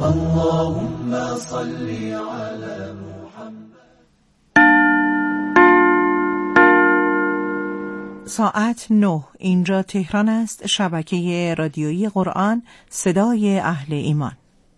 اللهم صل على محمد. ساعت 9 اینجا تهران است. شبکه رادیویی قرآن، صدای اهل ایمان.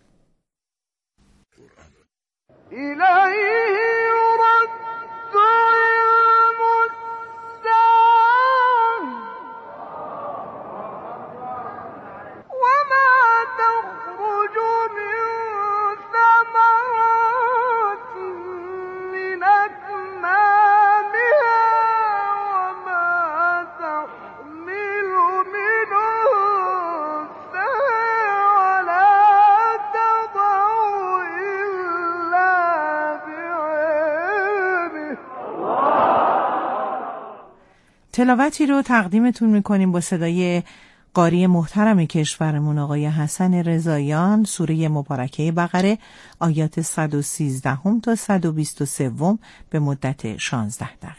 تلاوتی رو تقدیمتون میکنیم با صدای قاری محترم کشورمون آقای حسن رضاییان. سوره مبارکه بقره آیات 113 تا 123 به مدت 16 دقیقه.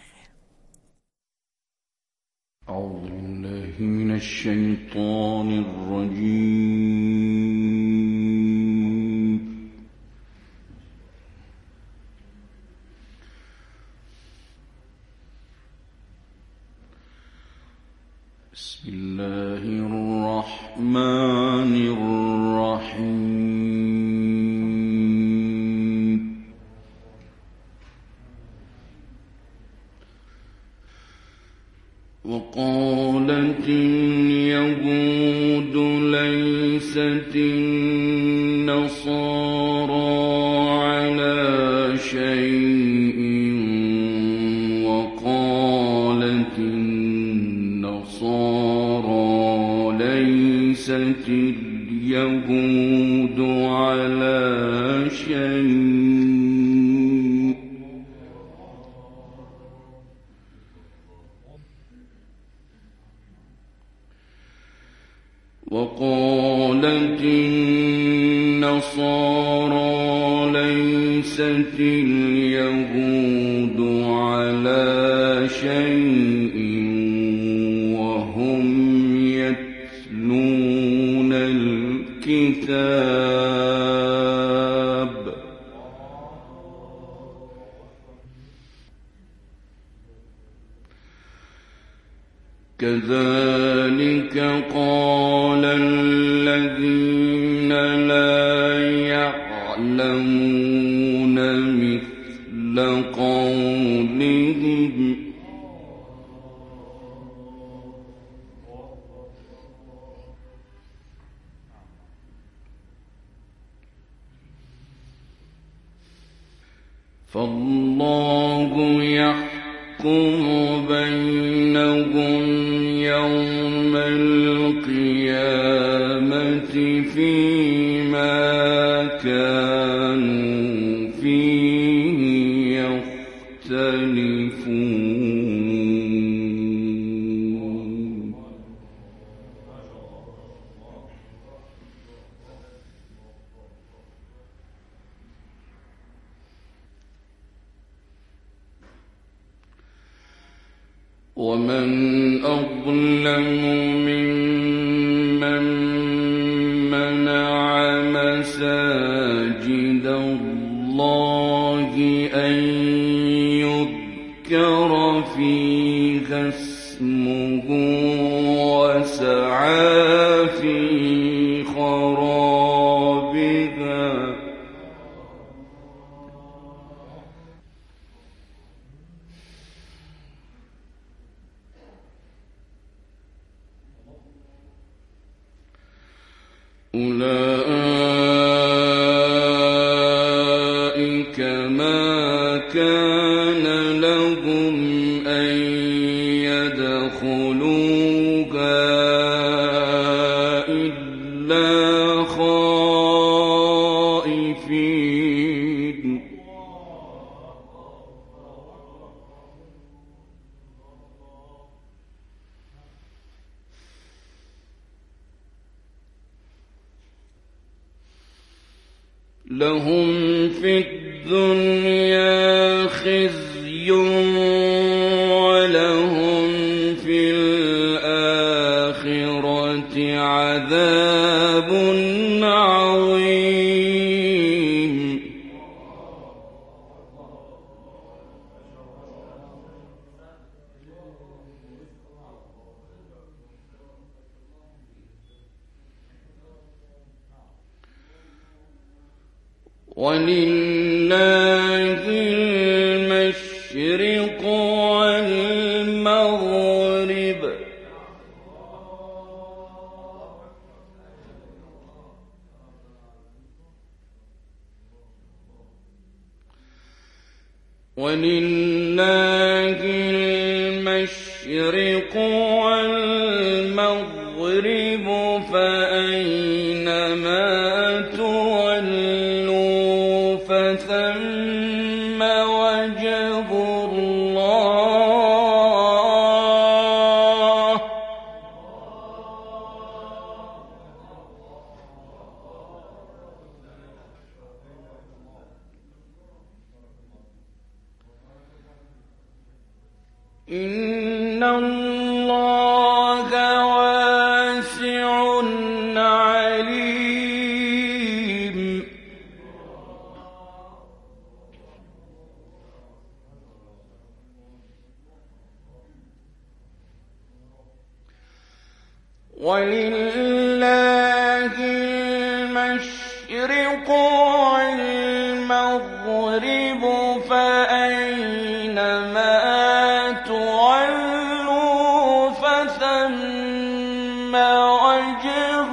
اعوذ بالله من الشیطان الرجیم. بسم الله الرحمن الرحیم. وقالت اليهود ليست النصارى على شيء وقالت النصارى ليست اليهود على شيء وقالت النصارى ليست اليهود على شيء وهم يتلون الكتاب كذلك قال الذين لا يعلمون مثل قولهم فالله يحكم بينهم يوم القيامة فيما كانوا فيه يختلفون. ومن أظلم ممن منع مساجد الله أن يذكر فيها اسمه وسعى في خرابها أولئك ما كان لهم أن يدخلوها إلا خائفين لهم في الدنيا خزي ولهم في الآخرة عذاب عظيم. ولله المشرق والمغرب ولله المشرق والمغرب فأينما تولوا فثم وجه الله إن الله واسع عليم ولله المشرق والمغرب فأينما تولوا فثم وجه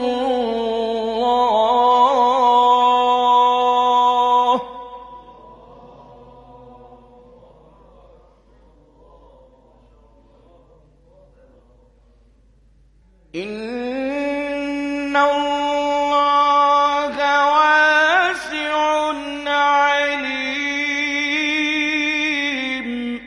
الله إن الله واسع عليم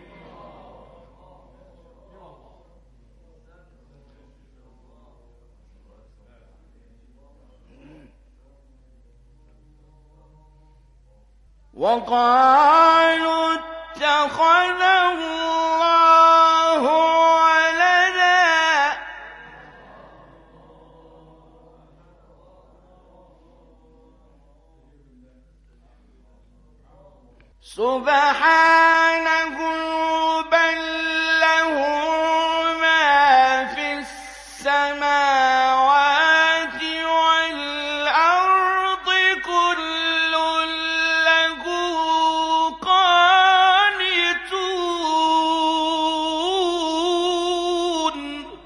وقالوا اتخذ الله ولدا سبحانه بل له ما في السماوات والأرض كل له قانتون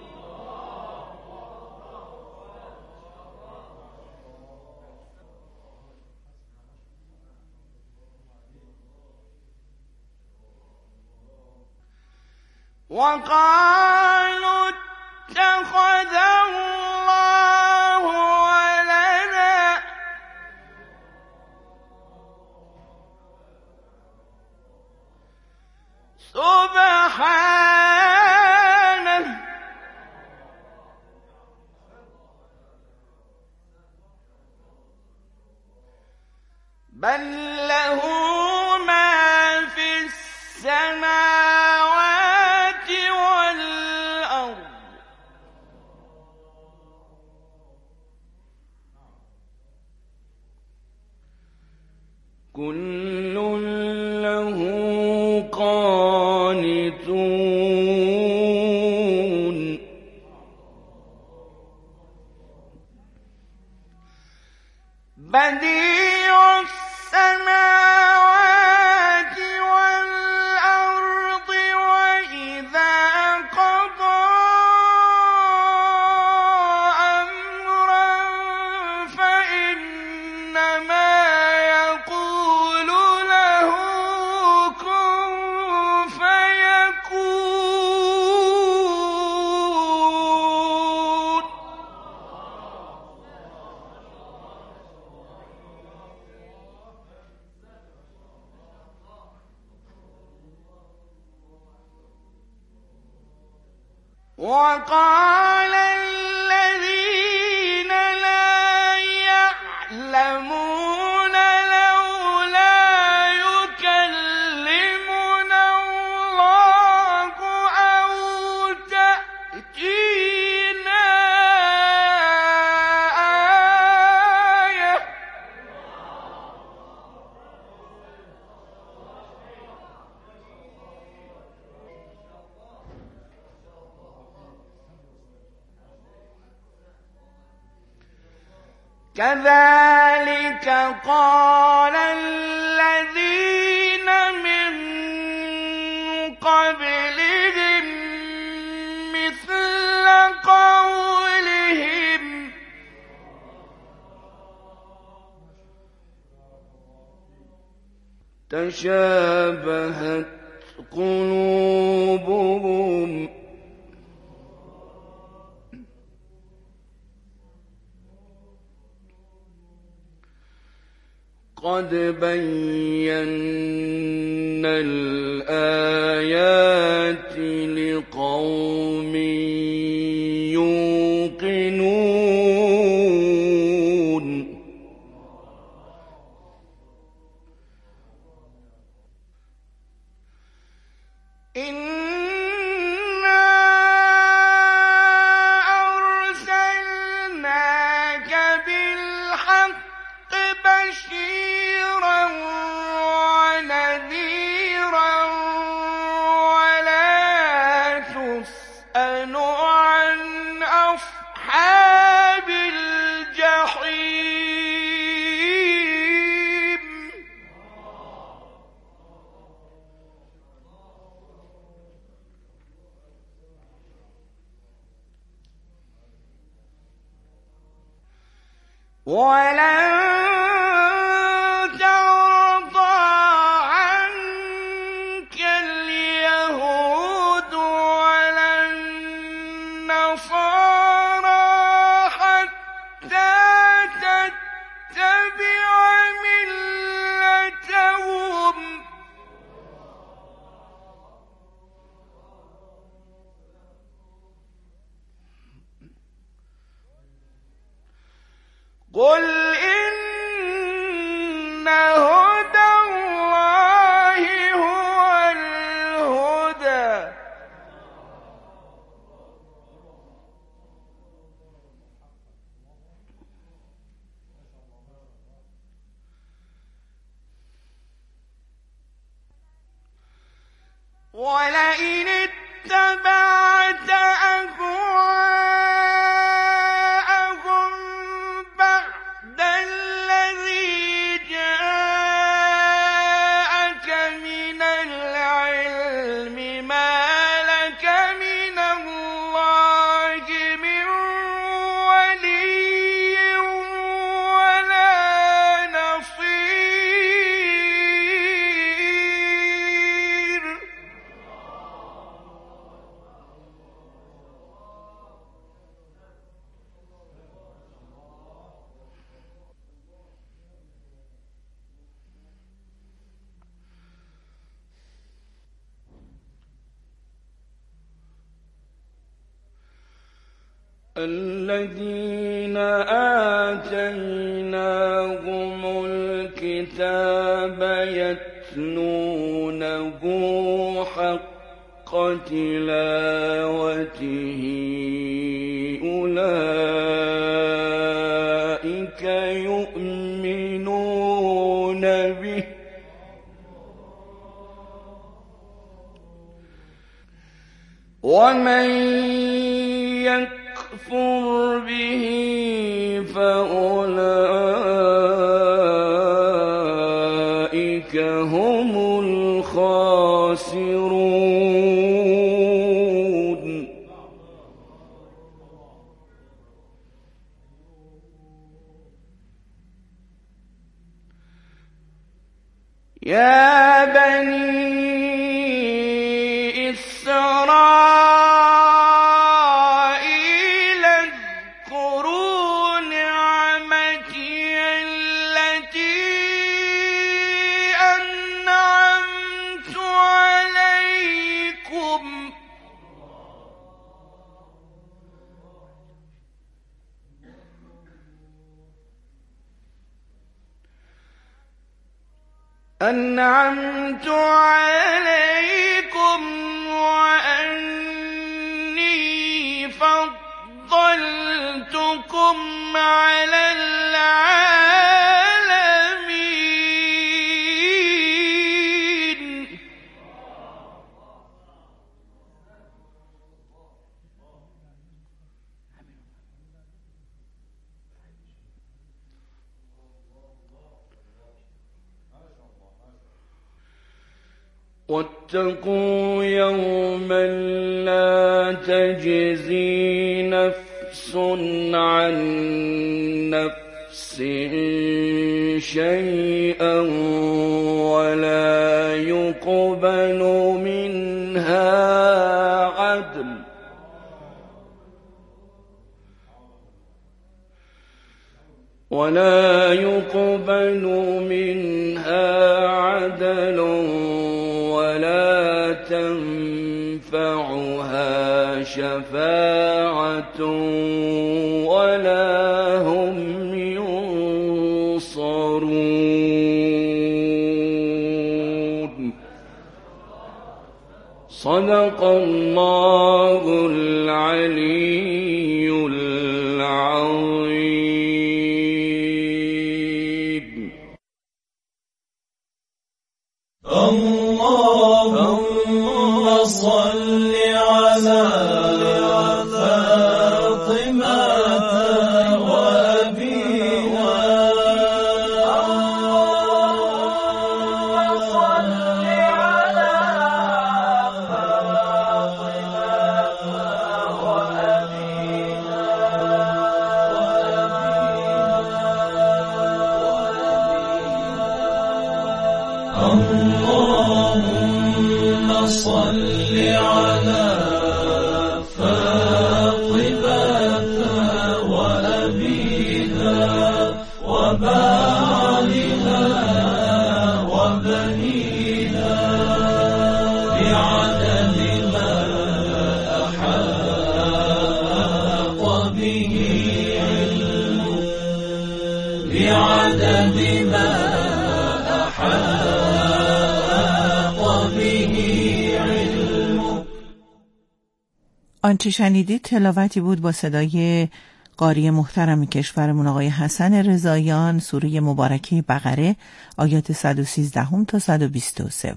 وقالوا اتخذ الله ولدا سبحانه بل له ما في السماوات والأرض كل له قانتون بديع السماوات والأرض وإذا قضى أمرا فإنما يقول له كن فيكون وقال الذين لا يعلمون لولا يكلمنا الله أو تأتينا آية كذلك قال الذين من قبلهم مثل قولهم تشابهت قلوبهم قد بينا الآيات لقوم يوقنون إنا أرسلناك بالحق بشيرا ونذيرا ولا تسأل عن أصحاب الجحيم ولن ترضى عنك اليهود ولا النصارى حتى تتبع ملتهم قل إن هدى الله هو الهدى ولئن اتبعت أهواءهم بعد الذي جاءك من العلم ما لك من الله من ولي ولا نصير الذين آتيناهم الكتاب يتلونه حق تلاوته أولئك يؤمنون به ومن يكفر به فأولئك هم الخاسرون يا بني إسرائيل اذكروا نعمتي التي أنعمت عليكم وأني فضلتكم على العالمين واتقوا يوما لا تجزي نفس عن نفس شيئا ولا يقبل منها عدل ولا تنفعها شفاعة ولا هم ينصرون. صدق الله العلي العظيم. اللهم صل على فاطمة وأبيها. اللهم صل على فاطمة وأبيها. اللهم صل على فاطمة وأبيها وبعلها وبنيها بعدد ما أحاط به علمك، بعدد ما آنچه شنیدید تلاوتی بود با صدای قاری محترم کشورمون آقای حسن رضاییان، سوره مبارکه بقره آیات 113 تا 123.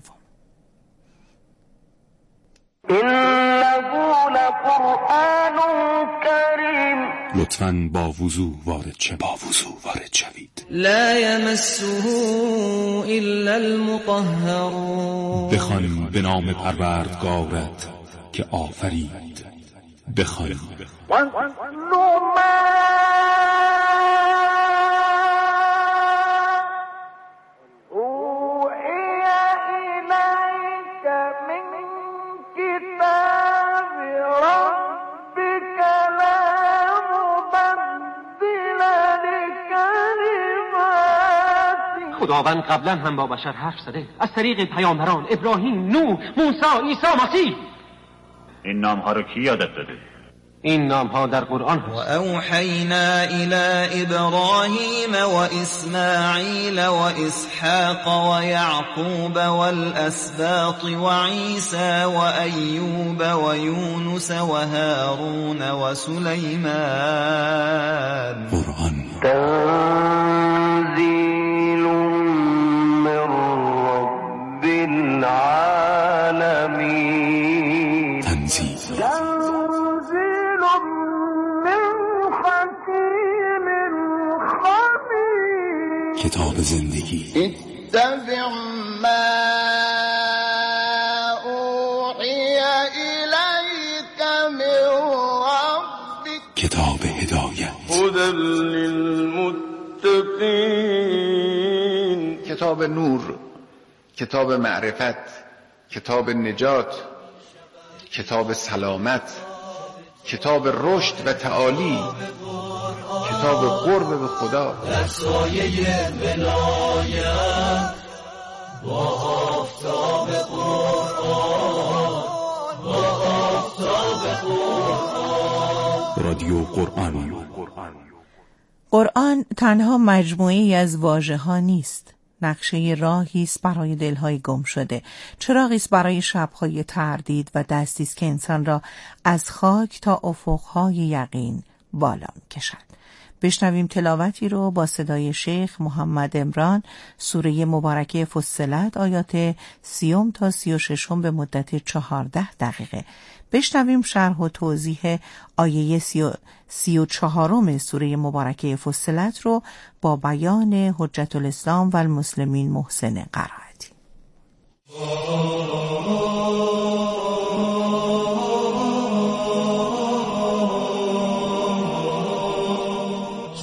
إنه لقرآن كريم. لطفاً با وضو وارد شوید. لا يمسه إلا المطهرون. بخوان به نام پروردگارت که آفرید. بخوان خداوند قبلا هم با بشر حرف زده از طریق پیامبران ابراهیم، نوح، موسی، عیسی مسیح. این نام‌ها رو کی یادت داده؟ این نام‌ها در قرآن هست. و اوحینا الی ابراهیم و اسماعیل و اسحاق و یعقوب والاسباط و عیسی و ایوب و یونس و هارون و سلیمان. قرآن تنزیل من رب العالمین. تنزیل کتاب زندگی. اتبع ما اوحی الیک من ربک. کتاب هدایت. هدی للمتقین. کتاب نور، کتاب معرفت، کتاب نجات، کتاب سلامت، کتاب رشد و تعالی، کتاب قرب به خدا. در سایه ولایت با آفتاب قرآن، با آفتاب قرآن. رادیو قرآن. قرآن تنها مجموعه‌ای از واژه‌ها نیست، نقشه راهی است برای دل‌های گم شده، چراغی است برای شب‌های تردید و دستی است که انسان را از خاک تا افق‌های یقین بالا می‌کشد. بشنویم تلاوتی رو با صدای شیخ محمد عمران، سوره مبارکه فصلت آیات 30 تا 36 به مدت 14 دقیقه. بشنویم شرح و توضیح آیه 34 سوره مبارکه فصلت رو با بیان حجت الاسلام و المسلمین محسن قرائتی.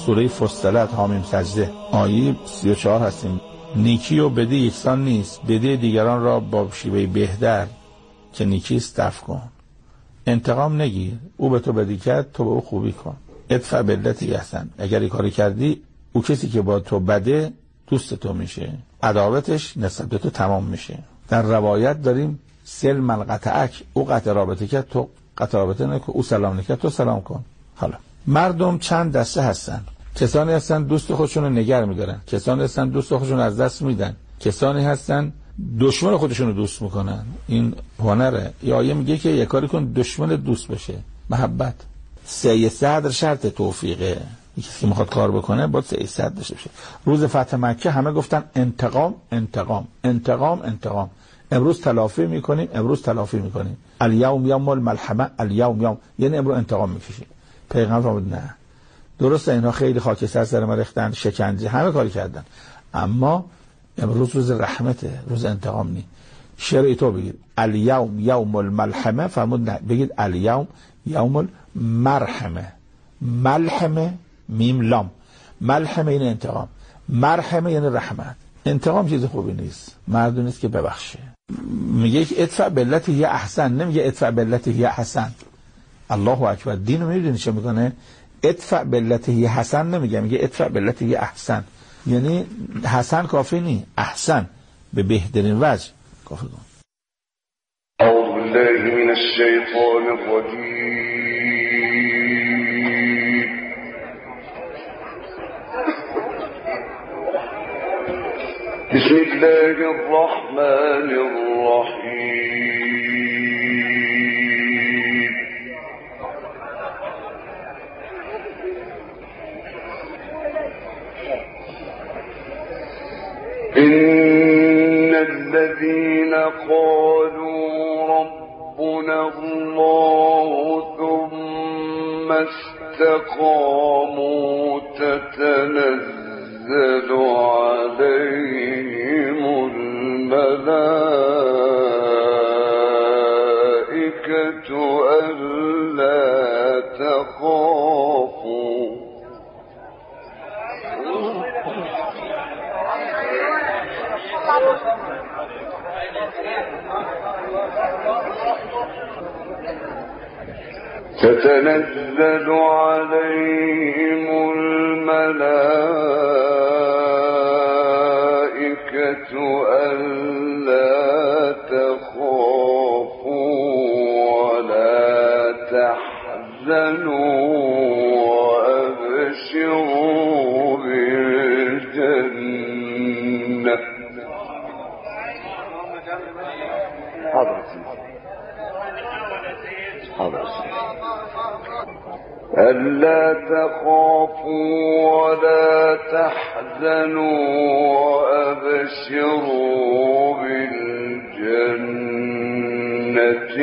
سوره فصلت حامیم سجده آیه 34 هستیم. نیکی و بدی یکسان نیست، بدی دیگران را با شیوه بهتر که نیکیست دفع کن. انتقام نگیر، او به تو بدی کرد تو به او خوبی کن. ادفع بالتی احسن، اگر کاری کردی او کسی که با تو بده دوست تو میشه، عداوتش نسبت به تو تمام میشه. در روایت داریم سل من قطعک، او قطع رابطه کرد تو قطع رابطه نکن، او سلام نکرد تو سلام کن. حالا مردم چند دسته هستن. کسانی هستن دوست خودشون رو نگر میدارن، کسانی هستن دوست خودشون رو از دست میدن، کسانی هستن دشمن خودشون رو دوست میکنن. این هنره. یا آیه میگه که یک کاری کن دشمن دوست بشه، محبت. سعی صدر شرط توفیقه. کسی که میخواد کار بکنه باید سعی صدر داشته باشه. روز فتح مکه همه گفتن انتقام انتقام انتقام انتقام. امروز تلافی میکنیم، امروز تلافی میکنیم. الیوم یوم الملحمه، الیوم یوم، یعنی امروز انتقام میکشیم. پیغمبر فرمود نه. درسته اینها خیلی خاکستر سر ما ریختن، شکنجه، همه کاری کردن، اما امروز روز رحمته، روز انتقام نی. شعر تو بگید الیوم یوم الملحمه، فرمود نه، بگید الیوم یوم المرحمه. ملحمه میم لام، ملحمه این انتقام، مرحمه یعنی رحمت. انتقام چیز خوبی نیست، مردم نیست که ببخشه. میگه ادفع بالتی هی احسن، نمیگه ادفع بالتی هی حسن. الله اکبر. دینو میدونی چه میکنه؟ ادفع بالتی هی حسن نمیگه، میگه ادفع بالتی هی احسن. یعنی حسن کافی نی، احسن به بهترین وجه کافی کن. اعوذ بالله من الشیطان الرجیم. بسم الله الرحمن الرحیم. إن الذين قالوا ربنا الله ثم استقاموا تتنزل عليهم الملائكة ألا تخافوا تتنزل عليهم الملائكة ألا تخافوا ولا تحزنوا وأبشروا بالجنة ألا تخافوا ولا تحزنوا وأبشروا بالجنة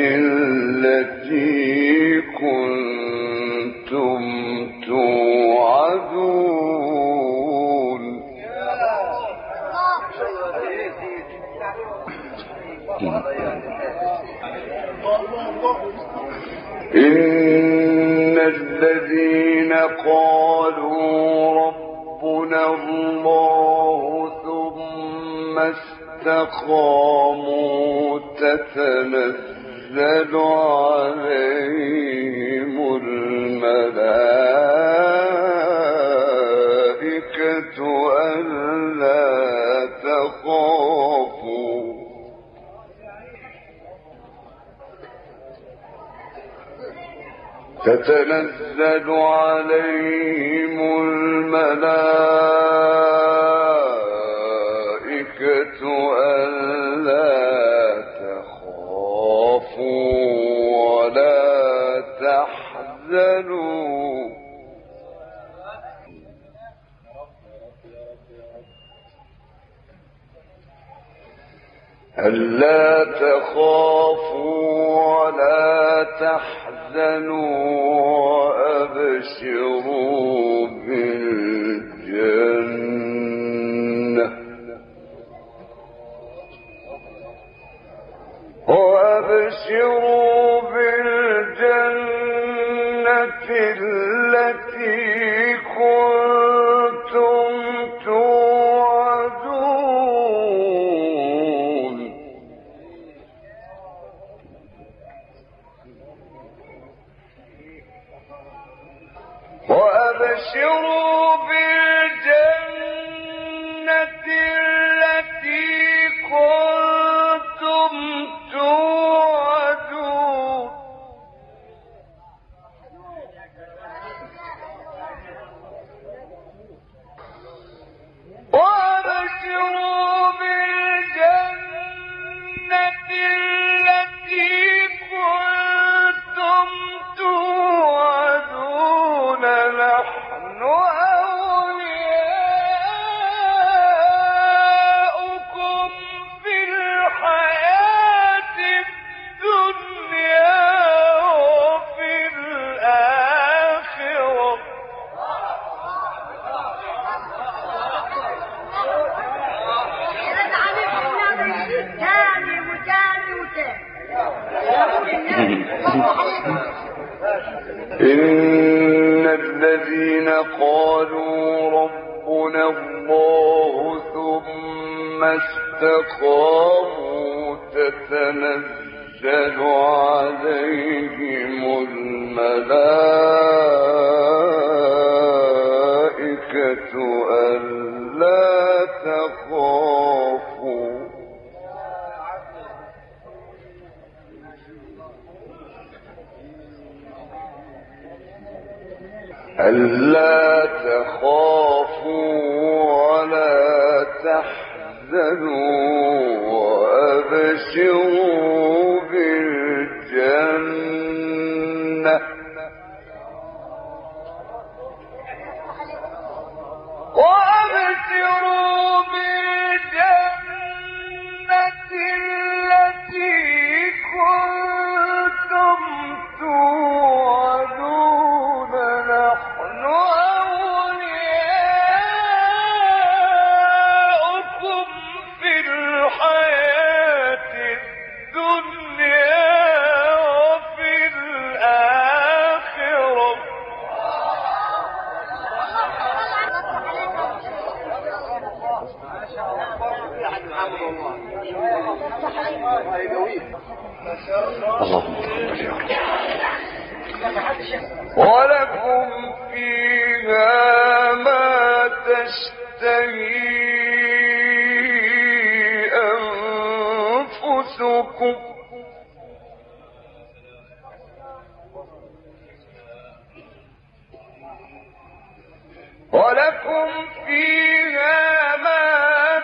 التي كنتم توعدون. إن الذين قالوا ربنا الله ثم استقاموا تتنزل عليهم الملائكة ألا تخافوا تتنزل عليهم الملائكة ألا تخافوا ولا تحزنوا ألا تخافوا ولا تحزنوا وأبشروا بالجنة التي كنتم وأبشروا بالجنة التي كنتم توعدون وأبشروا بالجنة التي كنتم توعدون نحن أولياؤكم في الحياة الدنيا وفي الآخرة إن الذين قالوا ربنا الله ثم استقاموا تتنزل عليهم الملائكة ألا تخافوا ولا تحزنوا وأبشروا بالجنة التي كنتم توعدون نحن أولياؤكم في الحياة الدنيا وفي الآخرة ولكم فيها ما تشتهي أنفسكم ولكم فيها ما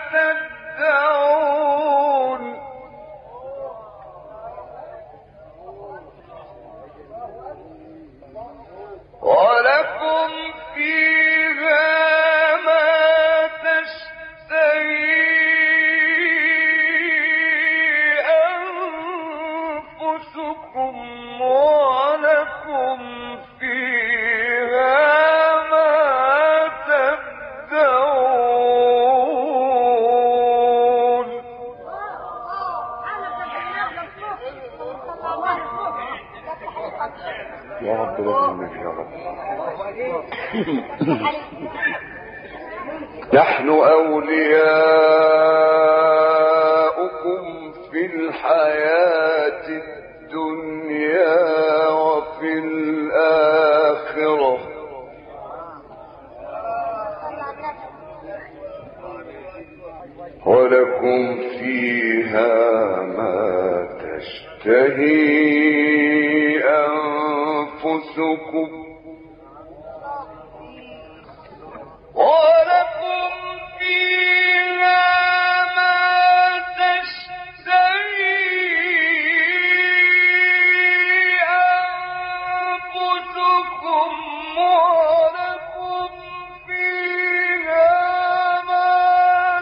تدعون ولكم فيها ما تشتهي أنفسكم ولكم فيها ما تدعون يا رب لازمك يا رب نحن أولياؤكم في الحياة الدنيا وفي الآخرة ولكم فيها ما تشتهي أنفسكم